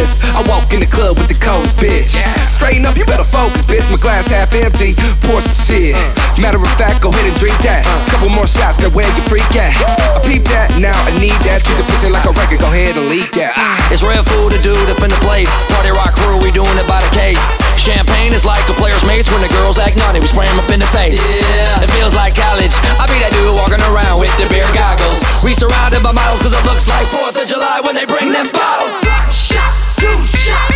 focus. I walk in the club with the codes, bitch. Straighten up, you better focus, bitch. My glass half empty, pour some shit. Matter of fact, go ahead and drink that. Couple more shots, now where you freak at? I peep that, now I need that. Treat the pussy like a record, go ahead and leak that. It's Red Food, the dude up in the place. Party rock crew, we doing it by the case. Champagne is like a player's mates. When the girls act naughty, we spray them up in the face. Yeah, it feels like college. I be that dude walking around with the beer goggles. We surrounded by models cause it looks like 4th of July when they bring them bottles. Shot, two shot.